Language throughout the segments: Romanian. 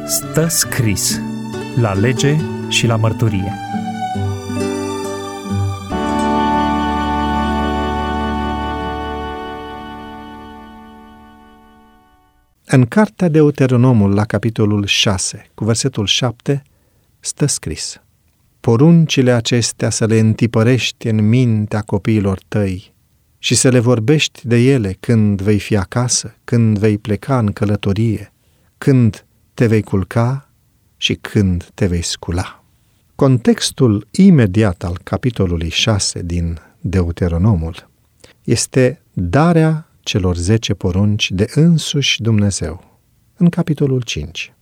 Stă scris la lege și la mărturie. În cartea Deuteronomul, la capitolul 6, cu versetul 7, stă scris: poruncile acestea să le întipărești în mintea copiilor tăi și să le vorbești de ele când vei fi acasă, când vei pleca în călătorie, când te vei culca și când te vei scula. Contextul imediat al capitolului 6 din Deuteronomul este darea celor 10 porunci de însuși Dumnezeu, în capitolul 5.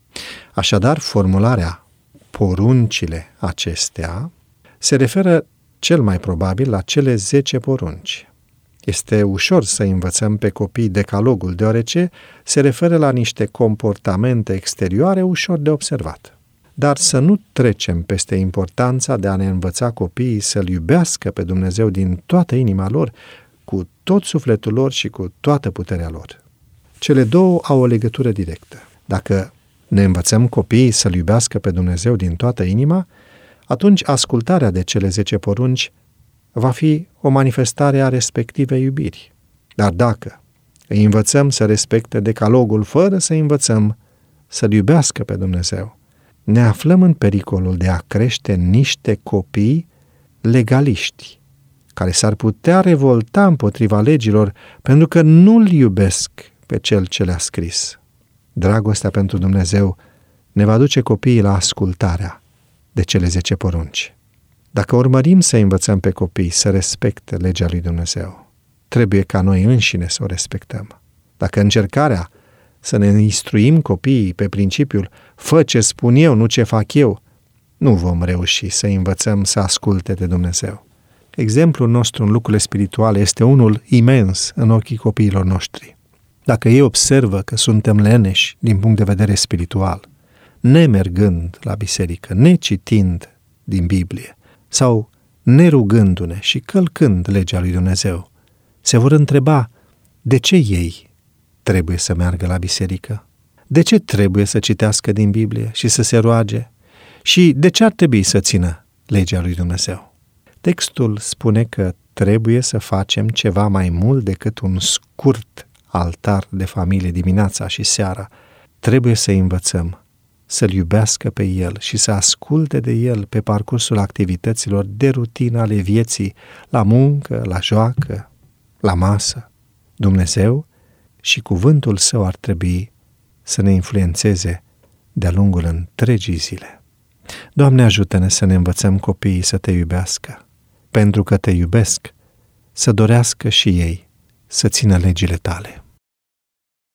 Așadar, formularea poruncile acestea se referă cel mai probabil la cele 10 porunci. Este ușor să învățăm pe copii decalogul, deoarece se referă la niște comportamente exterioare ușor de observat. Dar să nu trecem peste importanța de a ne învăța copiii să-L iubească pe Dumnezeu din toată inima lor, cu tot sufletul lor și cu toată puterea lor. Cele două au o legătură directă. Dacă ne învățăm copiii să-L iubească pe Dumnezeu din toată inima, atunci ascultarea de cele 10 porunci va fi o manifestare a respectivei iubiri. Dar dacă îi învățăm să respecte decalogul fără să învățăm să-L iubească pe Dumnezeu, ne aflăm în pericolul de a crește niște copii legaliști, care s-ar putea revolta împotriva legilor pentru că nu-L iubesc pe Cel ce le-a scris. Dragostea pentru Dumnezeu ne va duce copiii la ascultarea de cele 10 porunci. Dacă urmărim să învățăm pe copii să respecte legea lui Dumnezeu, trebuie ca noi înșine să o respectăm. Dacă încercarea să ne instruim copiii pe principiul fă ce spun eu, nu ce fac eu, nu vom reuși să învățăm să asculte de Dumnezeu. Exemplul nostru în lucrurile spirituale este unul imens în ochii copiilor noștri. Dacă ei observă că suntem leneși din punct de vedere spiritual, nemergând la biserică, necitind din Biblie sau nerugându-ne și călcând legea lui Dumnezeu, se vor întreba de ce ei trebuie să meargă la biserică, de ce trebuie să citească din Biblie și să se roage și de ce ar trebui să țină legea lui Dumnezeu. Textul spune că trebuie să facem ceva mai mult decât un scurt altar de familie dimineața și seara. Trebuie să învățăm să-L iubească pe El și să asculte de El pe parcursul activităților de rutină ale vieții, la muncă, la joacă, la masă. Dumnezeu și cuvântul Său ar trebui să ne influențeze de-a lungul întregii zile. Doamne, ajută-ne să ne învățăm copiii să Te iubească, pentru că Te iubesc, să dorească și ei să țină legile Tale.